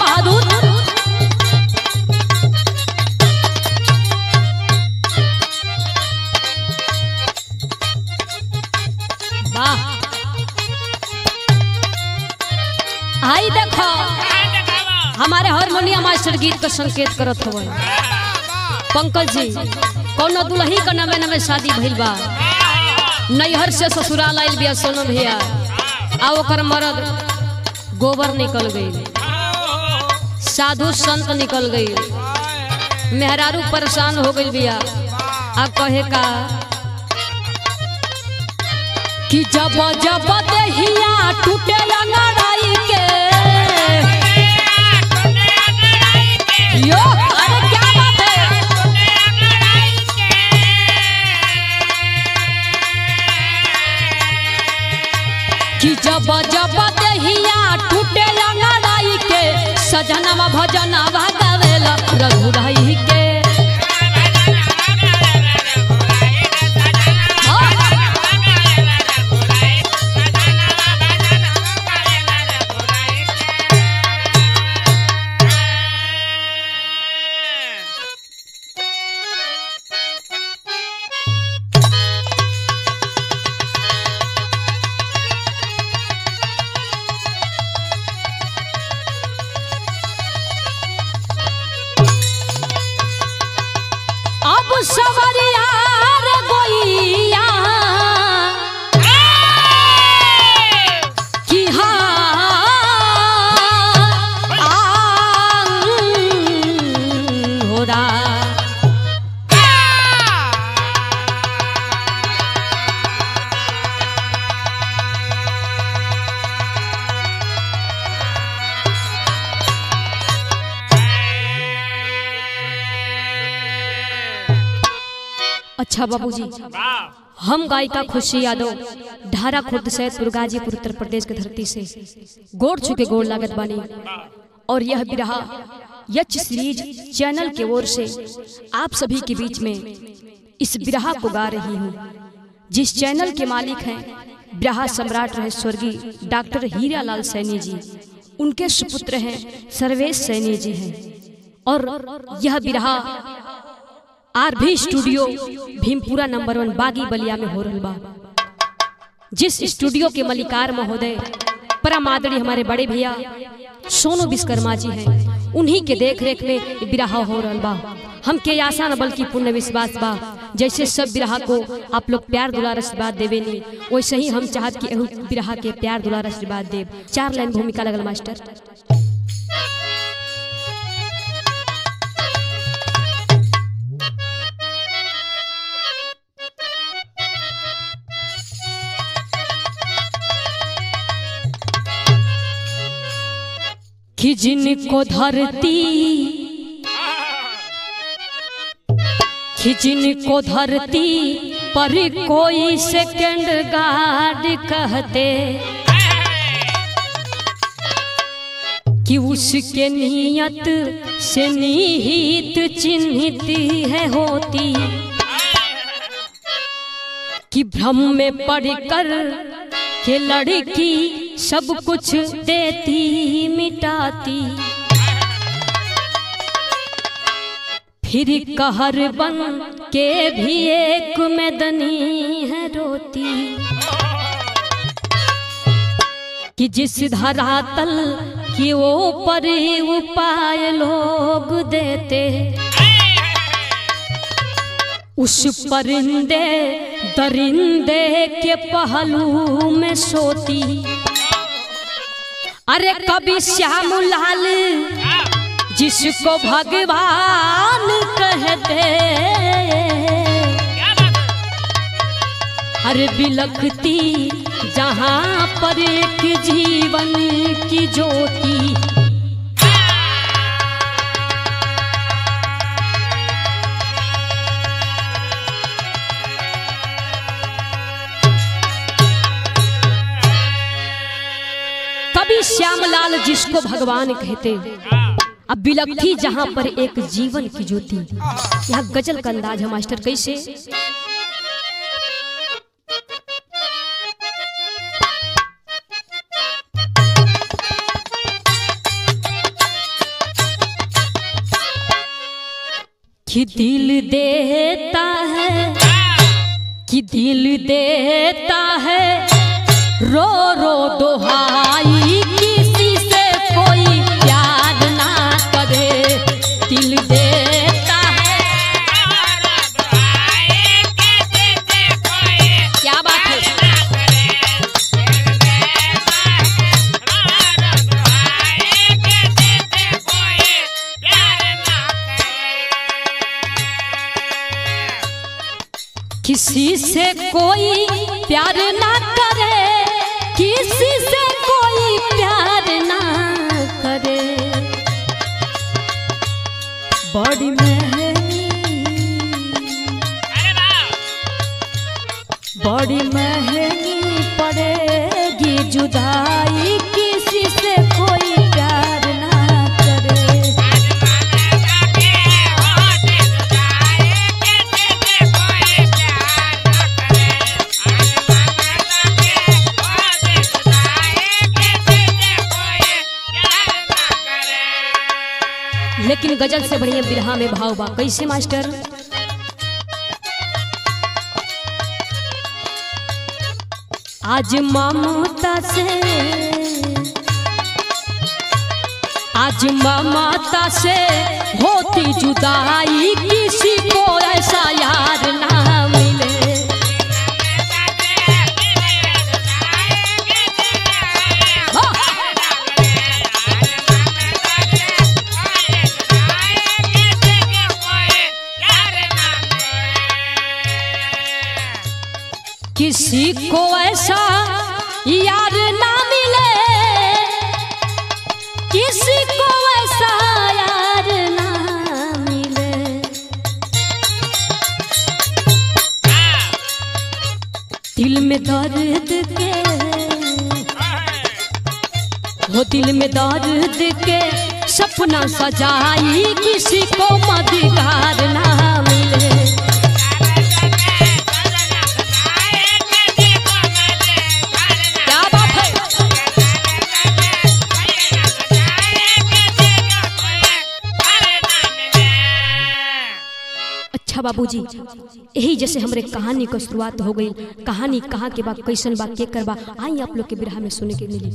बहादुर। वाह आई देखो हमारे हारमोनियम मास्टर गीत का संकेत करत हो पंकज जी। कौनो दुल्ही का नवे नवे शादी भइल बा, नैहर से ससुराल आइल बिया सोनम भैया, आ ओकर मर्द गोबर निकल गई, साधु संत निकल गई, मेहरारू परेशान हो गई बिया। आ कहे का कि जब जब देहिया टूटे लंगड़ाई के यो अरे क्या बात है कि जब जब देहिया टूटे लंगड़ाई के सजनवा भजनवा गावेला रघुराई के। सवरिया रे गोइया कि हो रहा अच्छा बाबूजी, हम गायिका खुशी यादव ढारा खुर्द सैदपुर गाजीपुर उत्तर प्रदेश के धरती से गोड़ छुके गोड़ लागत बानी। और यह बिरहा यच सीरीज चैनल के ओर से आप सभी के बीच में इस बिरहा को गा रही हूँ, जिस चैनल के मालिक हैं बिरहा सम्राट रहे स्वर्गीय डॉक्टर हीरालाल सैनी जी, उनके सुपुत्र हैं सर्वेश सैनी जी हैं। और यह बिरहा आरभी स्टूडियो भीमपुरा नंबर 1 बागी बलिया में हो रहा बा, जिस स्टूडियो के मलिकार महोदय परम आदरणीय हमारे बड़े भैया सोनू विश्वकर्मा जी हैं, उन्हीं के देख रेख में बिरहा हो रहा बा। हम के आशा न बल्कि पूर्ण विश्वास बा जैसे सब बिरहा को आप लोग प्यार दुलार आशीर्वाद देवे नहीं, वैसे ही हम चाहत कि एहू बिरहा के प्यार दुलार आशीर्वाद देव। 4 लाइन भूमिका लगल मास्टर। कि जिनको धरती कि जिनको धरती पर कोई सेकंड गार्ड कहते कि उसके नियत से निहित चिन्हित है होती, कि भ्रम में पड़कर के लड़की सब कुछ देती मिटाती, फिर कहर बन के भी एक मैदनी है रोती, कि जिस धरातल की ऊपर उपाय लोग देते, उस परिंदे दरिंदे के पहलू में सोती। अरे कभी श्यामलाल जिसको भगवान कहते, अरे बिलखती जहां पर एक जीवन की ज्योति, कभी श्यामलाल जिसको भगवान कहते, अब बिलखती जहां पर एक जीवन की ज्योति। यहाँ गजल का अंदाज है मास्टर कैसे। कि दिल देता है, कि दिल देता है रो रो दोहाई, किसी से कोई प्यार ना करे। दिल देता है, क्या बात है। किसी से कोई प्यार ना करे, किसी से कोई प्यार ना करे। बड़ी महंगी, बड़ी महंगी पड़ेगी जुदाई, किसी से कोई प्यार ना करे। लेकिन गजल से बढ़िया बिरहा में भाव बा। कैसे मास्टर? आज ममता से, आज ममता से होती जुदाई, किसी को ऐसा यार ना मिले। किसी को ऐसा यार ना मिले, किसी को ऐसा यार ना मिले। दिल में दर्द के, वो दिल में दर्द के सपना सजाई, किसी को मददगार ना मिले। अच्छा बाबूजी, यही जैसे हमरे कहानी को शुरुआत हो गई। कहानी कहाँ के बा, कैसन बा, के करबा, आई आप लोग के बिरहा में सुने के मिली।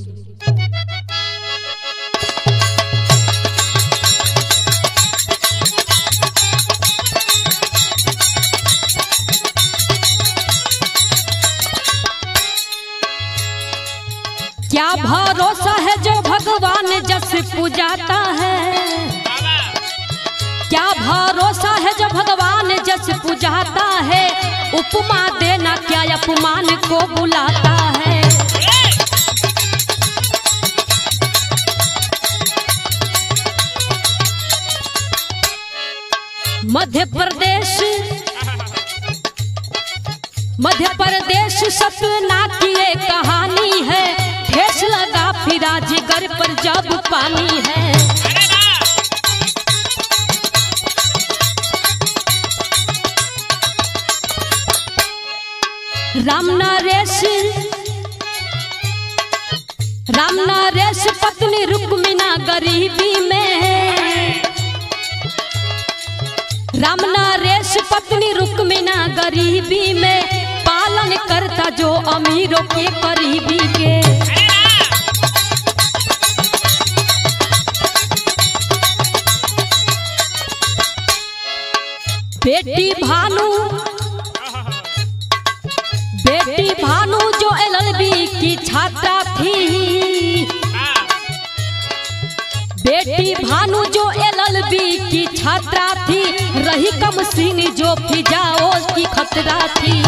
क्या भरोसा है जो भगवान जस पूजाता है, क्या भरोसा है जो भगवान जस पूजाता है। उपमा देना क्या अपमान को बुलाता है। मध्य प्रदेश, मध्य प्रदेश सतना की एक कहानी है। ठेस लगा फिरा जिगर पर जब पानी है। राम नरेश पत्नी रुक्मिना गरीबी में, राम नरेश पत्नी रुक्मिना गरीबी में, पालन करता जो अमीरों के करीबी के। बेटी भानु, बेटी भानु जो एलएलबी की छात्रा थी, बेटी भानु जो एलएलबी की छात्रा थी, रही कम सीन जो फिजाओ की खतरा थी।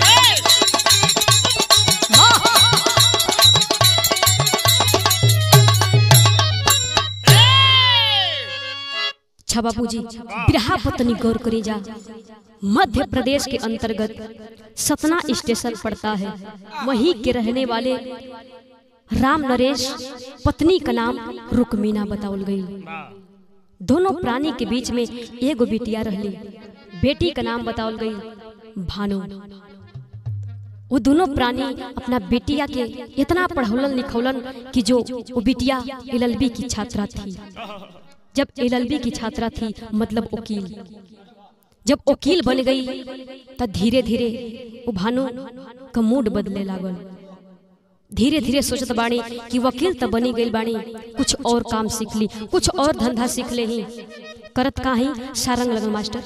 अच्छा बाबूजी, बिरहा पत्नी गौर करी जा। मध्य प्रदेश के अंतर्गत सतना स्टेशन पड़ता है। वहीं के रहने वाले राम नरेश पत्नी का नाम रुक्मिना बतावल गई। दोनों प्राणी के बीच में एगो बिटिया रहली। बेटी का नाम बतावल गई भानु। वो दोनों प्राणी अपना बेटिया के इतना पढ़ौलन लिखौलन कि जो वो बिटिया एलएलबी की छात्रा थी। जब एलएलबी की छात्रा थी मतलब वकील, जब वकील बन गई तो धीरे धीरे वो भानु का मूड बदले लागल। धीरे धीरे सोचत बाणी कि वकील तो बनी गई बाणी, कुछ और काम सीख ली, कुछ और धंधा सीख ले ही। करत का ही सारंग लगन मास्टर।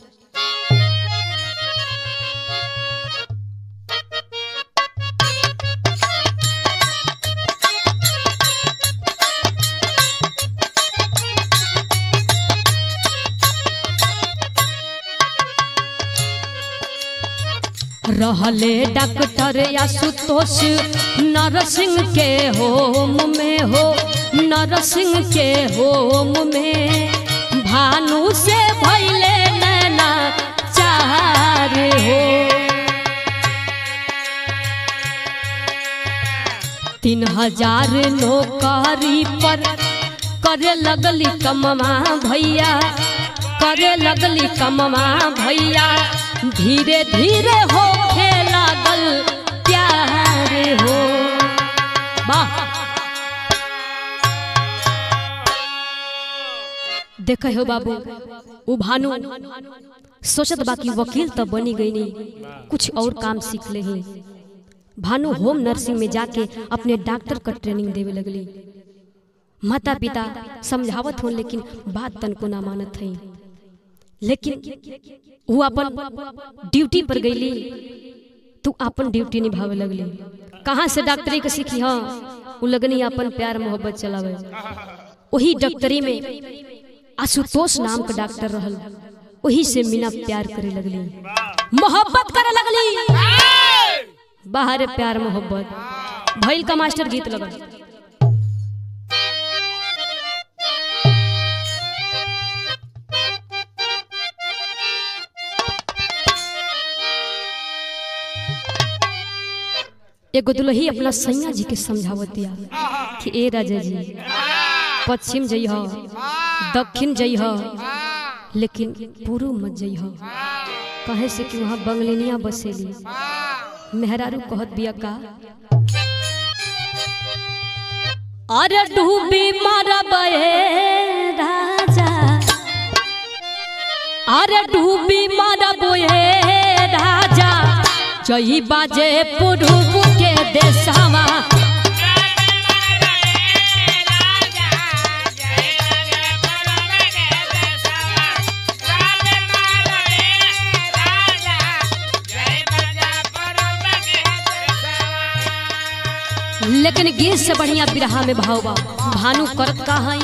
रहले डॉक्टर आशुतोष नरसिंह के होम में हो, नरसिंह के होम में भानु से भइले नैना चार हो। 3000 नौकरी पर करे लगली कमवा भैया, करे लगली कमवा भैया। धीरे धीरे हो लागल प्यार हो। वाह देखे हो बाबू, वो भानु सोचत बाकी वकील तो बनी गई नहीं, कुछ और काम सीख ले ही। भानु होम नर्सिंग में जाके अपने डॉक्टर का ट्रेनिंग देवे लगली। माता पिता समझावत हो लेकिन बात तन को ना मानत है। लेकिन वो अपन ड्यूटी पर गईली तू अपन ड्यूटी निभावे लगली। कहाँ से डॉक्टरी के सीखी? हाँ वो लगनी अपन प्यार मोहब्बत चलावे। वही डॉक्टरी में आशुतोष नाम का डॉक्टर रहल, वही से मीना प्यार करे लगली, मोहब्बत करे लगली। बाहर प्यार मोहब्बत भइल का मास्टर गीत लगल। एगो दुल्ही अपना सैया जी के समझावत दिया कि ए राजा जी पश्चिम जइह, दक्षिण जइह, लेकिन पूर्व मत जइह। कहे से कि वहाँ बंगलिनिया बसेली। मेहरारू कहत बिया का, अरे डूबी मारबे राजा, अरे डूबी मारबे राजा, जई बाजे पूर्व के देशवा। लेकिन गीत से बढ़िया बिरहा में भाव बा। भानु करत का हई,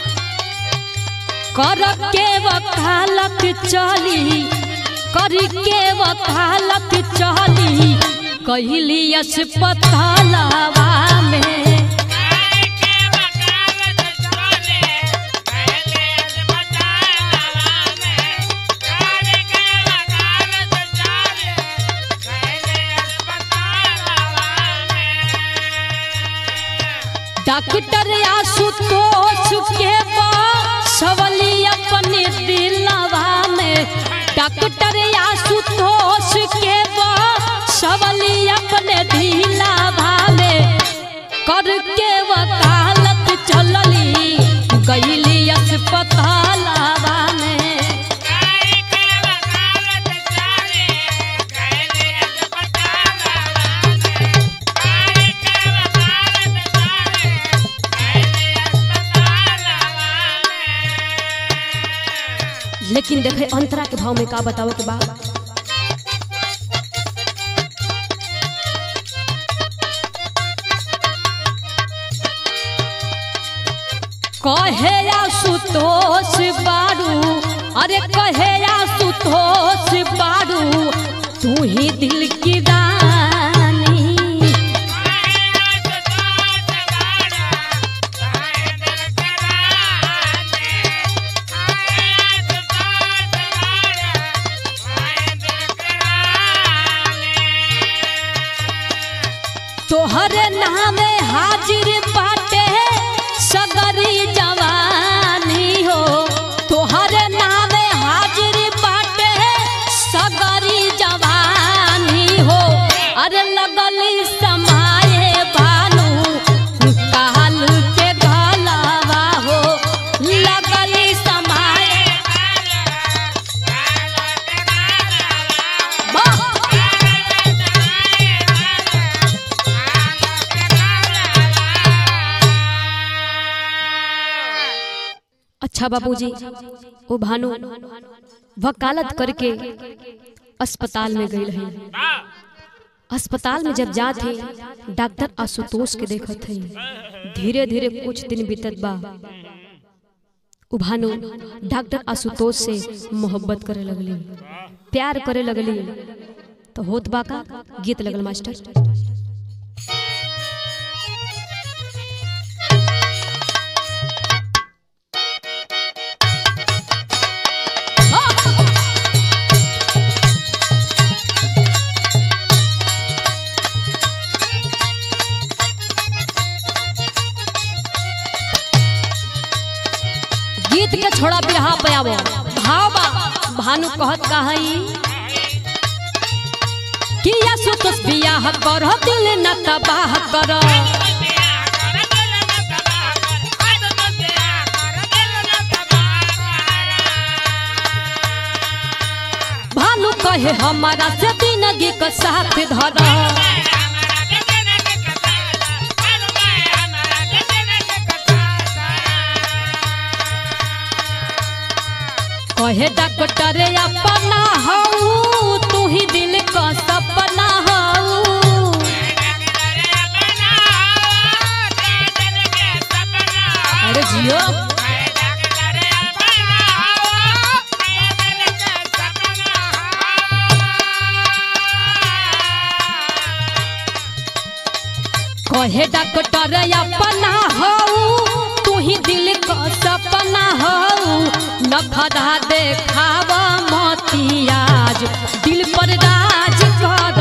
कर के वकालत चली, कर के वकालत चली, कहली अस्पतालवा में। डॉक्टर आशुतोष के सवली अपने दिलवा में, डॉक्टर आशुतोष के सवली अपने दिलवा में, करके वकालत चलली गईली अस्पतालवा में। लेकिन देखे अंतरा के भाव में का बताओ के बाद, कहे आशुतोष बारू, अरे कहे आशुतोष बारू, तू ही दिल की रानी। तोहरे नामे हाजिर बाटे सगरी जवानी हो, तोहरे नामे हाजिर बाटे सगरी जवानी हो। अरे लगली समाये भानु काल के गलवा हो, लगली समाये। अच्छा बाबूजी, वो भानु वकालत करके अस्पताल में गई रही। अस्पताल में जब जाते डॉक्टर आशुतोष के देखत है, धीरे धीरे कुछ दिन बीतत बा, वो भानु डॉक्टर आशुतोष से मोहब्बत करे लगली, प्यार करे लगली। तो होत बा का गीत लगल मास्टर। गीत के छोड़ा बिरहा पे आवो भावा। भानु कहत का हई कि आशुतोष बियाह कर दिल न तबाह कर। भानु कहे हमारा से जिंदगी का साथ धर। कहे डॉक्टर अपना हऊ, तू ही दिल का सपना हऊ। अरे जियो कहे डॉक्टर अपना हऊ, तू ही दिल का सपना हऊ। नखरा देखाव मोतियाज, दिल पर राज कर।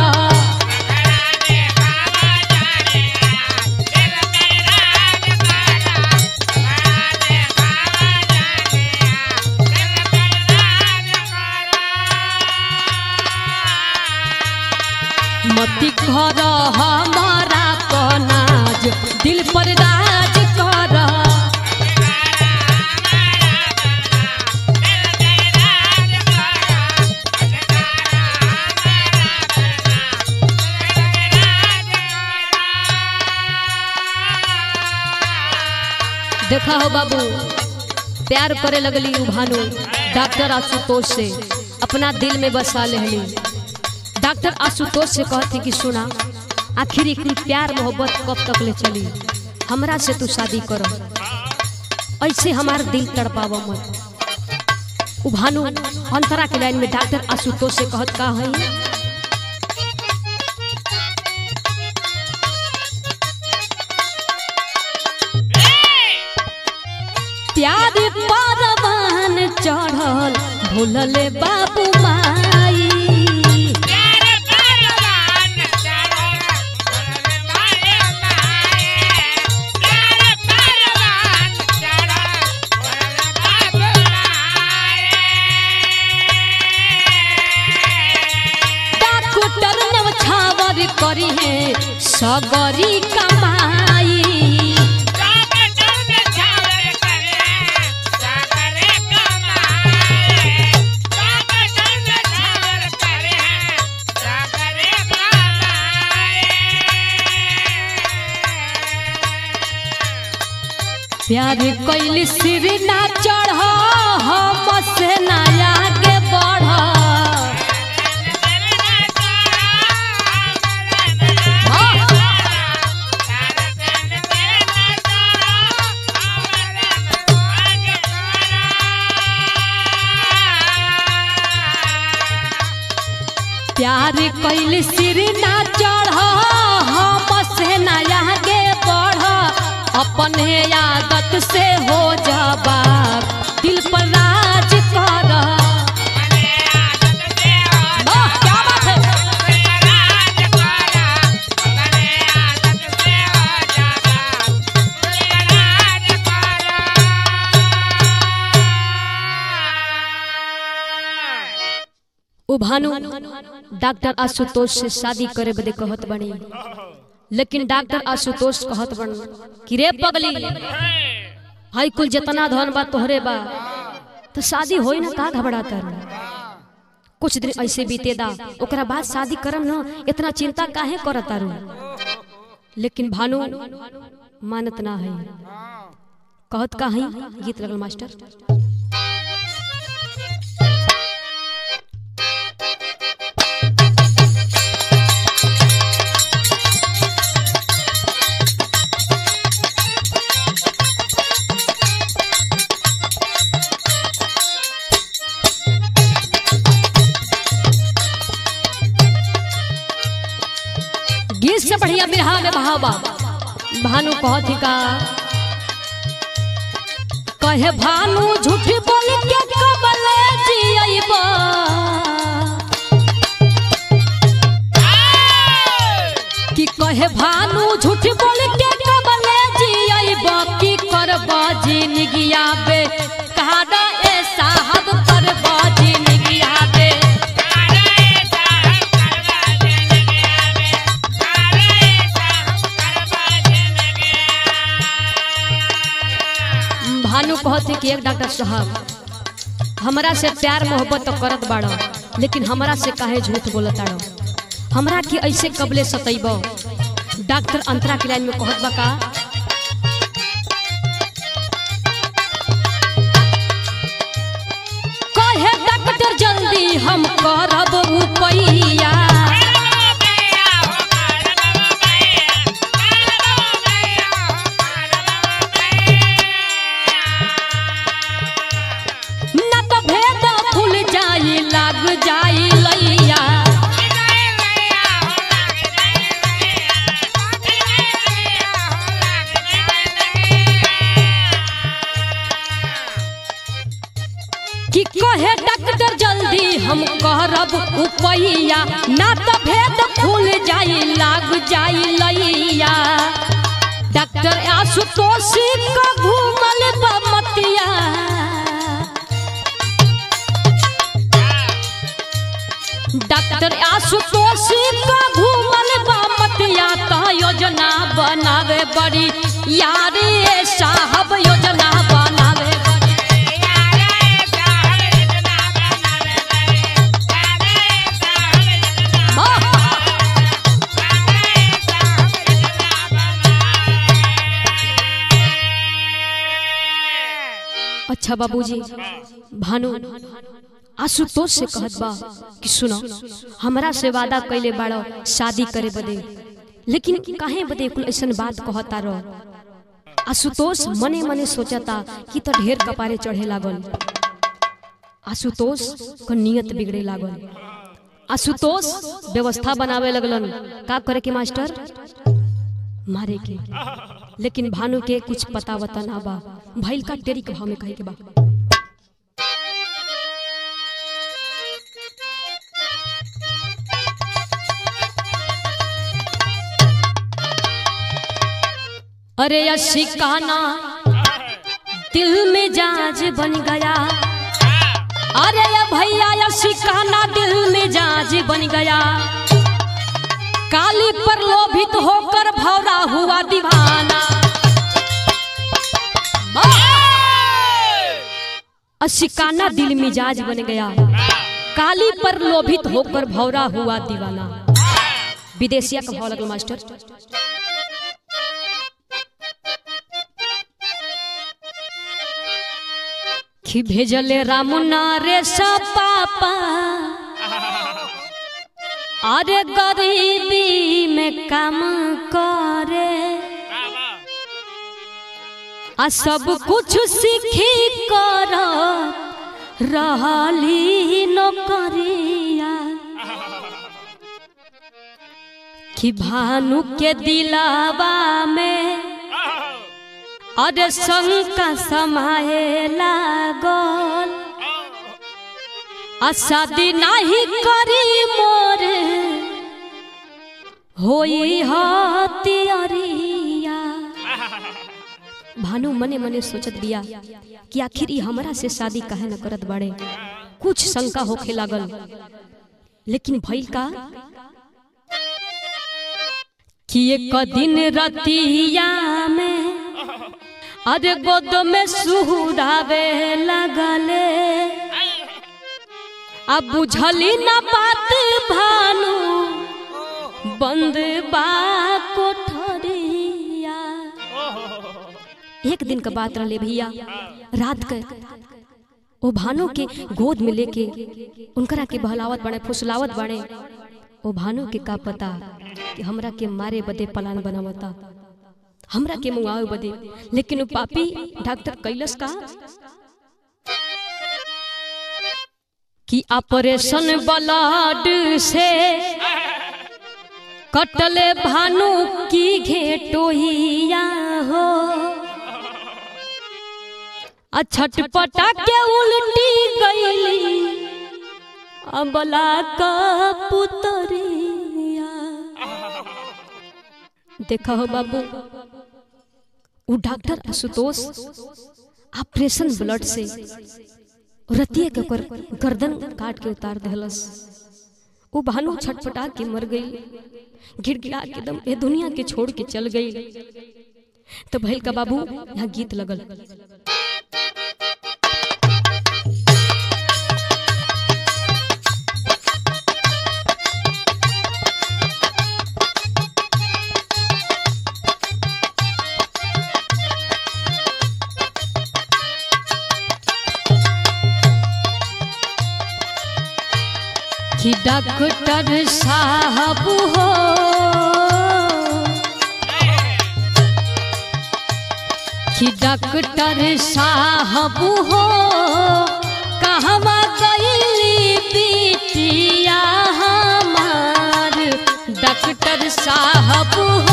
मती कर हमारा कनाज, दिल पर राज कर। देखा हो बाबू, प्यार करे लगली भानु डॉक्टर आशुतोष से, अपना दिल में बसा लेली। डॉक्टर आशुतोष से कहती कि सुना, आखिर इतनी प्यार मोहब्बत कब तक ले चली, हमरा से तू शादी करो, ऐसे हमार दिल तड़पाव मत। वो भानु अंतरा के लाइन में डॉक्टर आशुतोष से कहत का है प्यार परवान चढ़ल भूलले बाबू माई। डॉक्टर नवछावर करी है सगरी कमाई। प्यार कैली सिर ना चढ़, हम से ना आगे बढ़। प्यार कैली सिर ना चढ़, हम से ना आगे बढ़। अपने आदत से हो जाबा, दिल पर राज कर। क्या बात है? ओ भानु डॉक्टर आशुतोष से शादी करे बदे कहत बनी, लेकिन डॉक्टर आशुतोष कहत बन कि रे पगली, हाई कुल जितना धन बा तोहरे बा, तो शादी होई ना, का घबराता रू? कुछ दिन ऐसे बीते दा, ओकरा बाद शादी करम ना, इतना चिंता काहे करता रू? लेकिन भानु मानत ना है। कहत का है गीत लगल मास्टर। गीत से बढ़िया बिरहा में बहावा भानु कहत ही का कहे भानु झूठ बोल के कबले जियबा कि कहे भानु झूठ बोल के कबले जियबा कि करबा जिंदगिया बे कहादा ए साहब करबा जिंदगिया बे भानु कहते कि एक डॉक्टर साहब हमरा से प्यार मोहब्बत तो करत बाड़ो लेकिन हमरा से काहे झूठ बोलत आड़ो हमरा की ऐसे कबले सतैबो। डॉक्टर अंतरा की लाइन में कहत बा का कहे डॉक्टर जल्दी हम करब रुपैया जाई लैया कि कहे डॉक्टर जल्दी हम करब रुपैया ना तो भेद खुल जाई लाग जाई लैया। डॉक्टर आशुतोष का घूमल बमतिया डॉक्टर आशुतोष का घूमल बामतिया तो योजना बनावे बड़ी यारे साहब योजना बनावे अच्छा बाबूजी भानु आशुतोष से कहत बा कि सुनो हमरा से वादा कैले बाड़ो शादी करे बदे लेकिन काहे बदे कुल ऐसन बात कहता रो। आशुतोष मने मने सोचता कि तो ढेर कपारे चढ़े लागल। आशुतोष को नियत बिगड़े लागल। आशुतोष व्यवस्था बनावे लगलन का करे के मास्टर मारे के। लेकिन भानु के कुछ पता वता ना बा भइल का टेरी के भाव में कहे के बा अरे शिकाना दिल में जाज बन गया। अरे भैया शिकाना दिल में जाज बन गया। काली पर लोभित होकर भौरा हुआ दीवाना। शिकाना दिल मिजाज बन गया। काली पर लोभित होकर भौरा हुआ दीवाना। विदेशिया का भाव लगल मास्टर। कि भेजले रामुना रे सा पापा अरे गरीबी में काम करे आ सब कुछ सीखी कर रहली नौकरिया। कि भानु के दिलावा में अरे शंका समाये लागल। शादी नहीं करी मोर होई हतियरिया। भानु मने मने सोचत बिया कि आखिर ई हमरा से शादी काहे न करत बाड़े। कुछ शंका होखे लागल लेकिन भइल का कि एक दिन रतिया में अरे गोद में सुहुरावे लगले। अब बुझली न बात भानु बंद बा कोठरिया। एक दिन का बात रहे भैया, रात के ओ भानु के गोद में लेके उनकरा के बहलावत बने, फुसलावत बने। ओ भानु के का पता कि हमरा के मारे बदे प्लान बनावता, हमरा के मुआवे बदे। लेकिन वो पापी डॉक्टर कैलस का कि ऑपरेशन ब्लड से कटले भानु की घेटोहिया हो, छटपटा के उल्टी गईली अबला का पुतरिया। देखा हो बाबू, वो डॉक्टर आशुतोष ऑपरेशन ब्लड से रतिया के गर्दन काट के उतार देहलस। वो भानु छटपटा के मर गई, गिड़गिड़ा के दम ए दुनिया के छोड़ के चल गई। तो भैल का बाबू यहाँ गीत लगल। कि डॉक्टर साहब हो, कि डॉक्टर साहब हो, कहवा गईली बिटिया हमार। डॉक्टर साहब हो,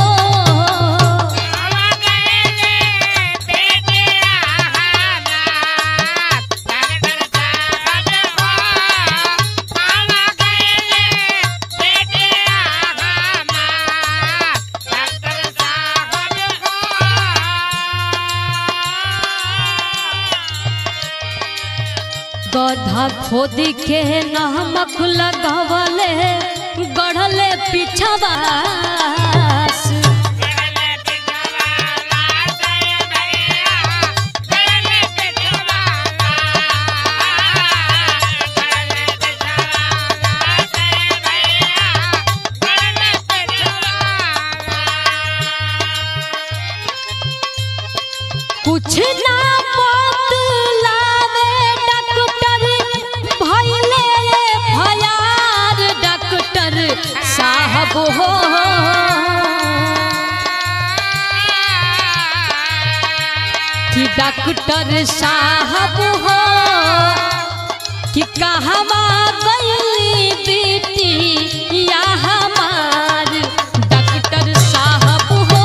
गड्ढा खोद के नमक लगावले गढ़ले पिछवा। कुछ ना बतलावे डॉक्टर भइले भयार। डॉक्टर साहब हो, कि डॉक्टर साहब हो, कि कहवा गईली बेटी या हमार। डॉक्टर साहब हो,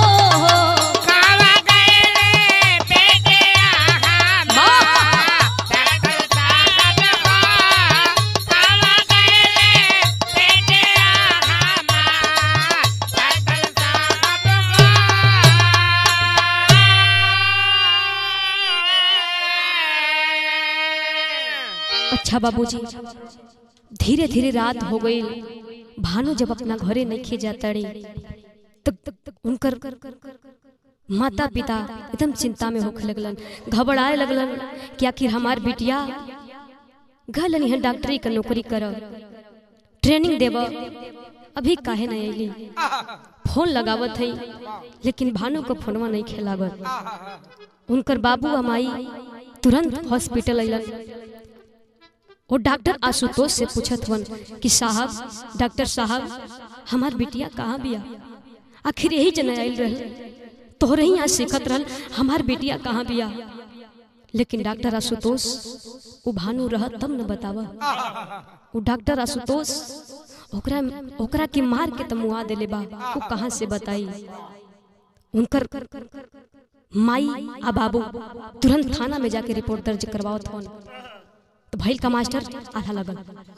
अच्छा बाबूजी। धीरे धीरे रात हो गई। भानु जब अपना घरे नहीं जाता रही तब उनकर माता पिता एकदम चिंता में होखे लगलन, घबराए लगलन कि आखिर हमार बिटिया गलन यहाँ डॉक्टरी का नौकरी कर, ट्रेनिंग देव, अभी काहे नहीं अली। फोन लगावत है लेकिन भानु को फोनवा नहीं खेलावत। उनकर बाबू अमाई तुरंत हॉस्पिटल अलन। वो डॉक्टर आशुतोष से पूछत वन कि साहब, डॉक्टर साहब, हमार बिटिया कहाँ बिया? आखिर यही जन आयल रहे, तोहरे ही आज सीखत रहल हमार बिटिया कहाँ बिया। लेकिन डॉक्टर आशुतोष वो भानु रह तब न बतावा। वो डॉक्टर आशुतोष ओकरा के मार के तमुआ देले बा, वो कहाँ से बताई। उनकर माई आ बाबू तुरंत थाना में जाके रिपोर्ट दर्ज करवावत हन। तो भैल का मास्टर आधा लगल।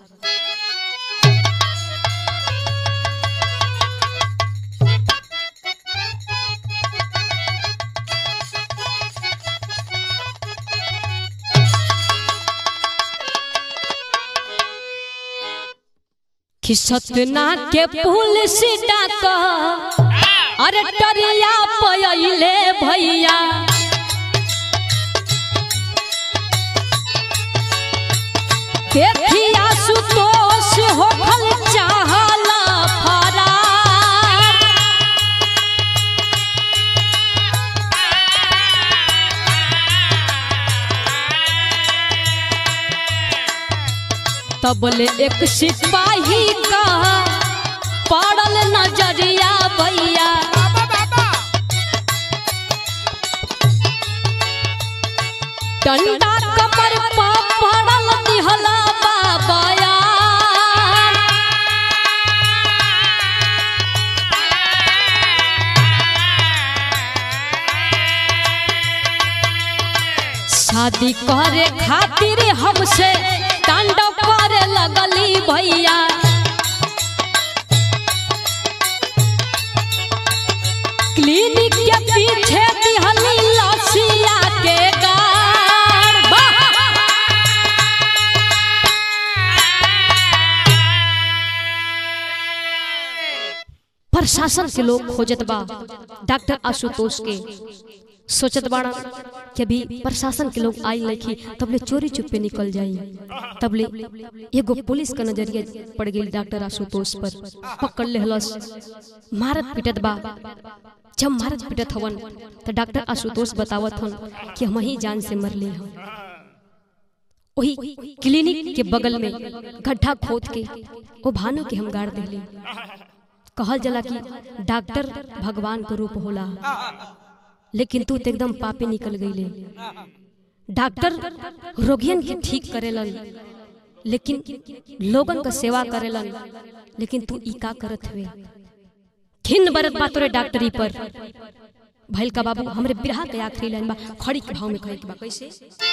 कि सतना के पुलिस डाका अरे टरिया पयले भैया। देखिया सुतोष होखल चाहला फरार। तबले एक सिपाही का पड़ल नजरिया भैया, डंडा कमर पर पड़ल दिहला बाबाया। शादी करे खातिर हमसे तांडव करे लगली भैया, क्लिनिक के पीछे दिहली लसिया के गाड़। प्रशासन के लोग खोजत बा डॉक्टर आशुतोष के, सोचत बाड़ा कि अभी प्रशासन के लोग आई लखी तबले चोरी चुपे निकल जाई। तबले एगो पुलिस का नजरिया पड़ गई डॉक्टर आशुतोष पर, पकड़ ले हलस, मारत पिटत बा। जब मारत पिटत हवन तो डॉक्टर आशुतोष बतावत हन कि हम ही जान से मरले हम। वही क्लिनिक के बगल में गड्ढा खोद के वो भानु के हम गाड़ देली। कहल जला कि डॉक्टर भगवान का रूप होला, लेकिन तू तो एकदम पापे निकल गईले। डॉक्टर रोगियन के ठीक करेलन, लेकिन लोगन का सेवा करेलन, लेकिन तू ई का करत हुए। खिन बरत बा तोरे डॉक्टरी पर। भैल का बाबू हमरे बिरहा के आखिरी लाइन बा, खड़ी के भाव में कहे के बा कैसे।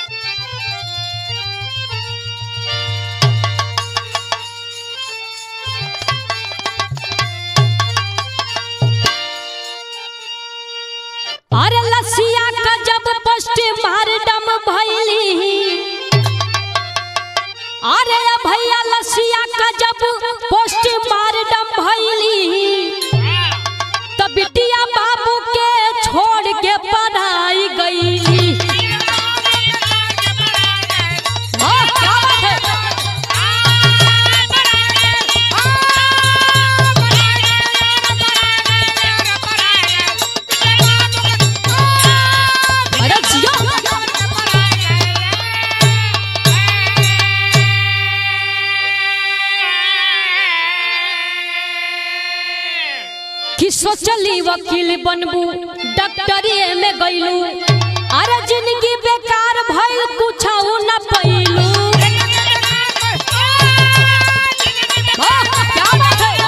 अरे लसिया का जब पोस्टमार्टम भइली, अरे भैया लसिया का जब पोस्टमार्टम भइली, तब बिटिया बाबू के छोड़ के पढ़ाई गईली। सोचली वकील बनबू डॉक्टरी में गईलू, अरे जिंदगी बेकार भइल कुछऊ न पइलू। क्या बात है।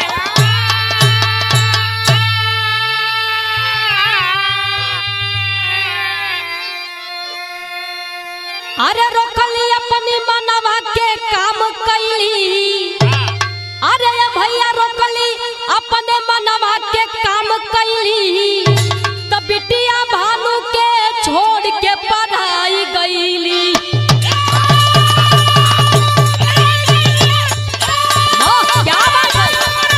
अरे रोकली अपनी मनवा के काम कैली, अरे भैया रोकली अपने मनवा के काम कैली, तो बिटिया भानु के छोड़ के पढ़ाई गईली। क्या बात है।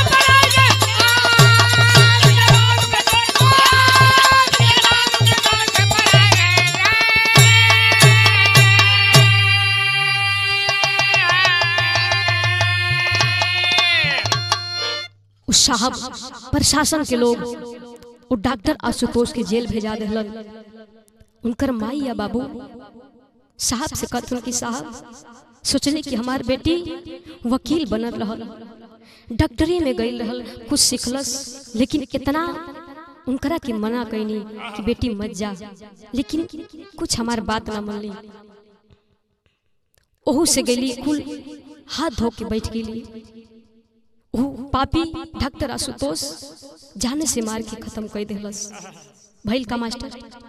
साहब प्रशासन के लोग वो डॉक्टर आशुतोष के जेल भेजा देलन। उनकर माई या बाबू साहब से कहथुन कि साहब सोचले कि हमार बेटी वकील बनल रहल, डॉक्टरी में गई रहल, कुछ सिखलस, लेकिन इतना उनकरा के मना कैनी कि बेटी मत जा, लेकिन कुछ हमार बात ना मनली। ओहू से गईली, कुल हाथ धो के बैठ गईली। पापी डॉक्टर आशुतोष जाने से मार के खत्म कर देलस। भैल का मास्टर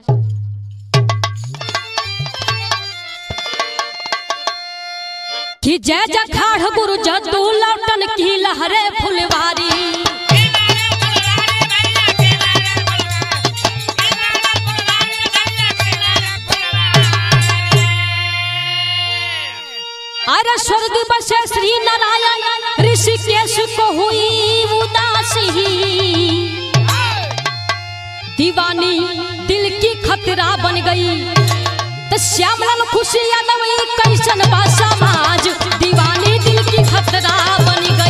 कि जय जखाड़ गुरु जदू लौटन की लहरे फुलवारी, अरे स्वर्ग बसे श्री नारायण ऋषिकेश को हुई उदासी, दीवानी दिल की खतरा बन गई, तो श्यामलाल खुशियां नवई कैसन बा समाज, दीवानी दिल की खतरा बन गई।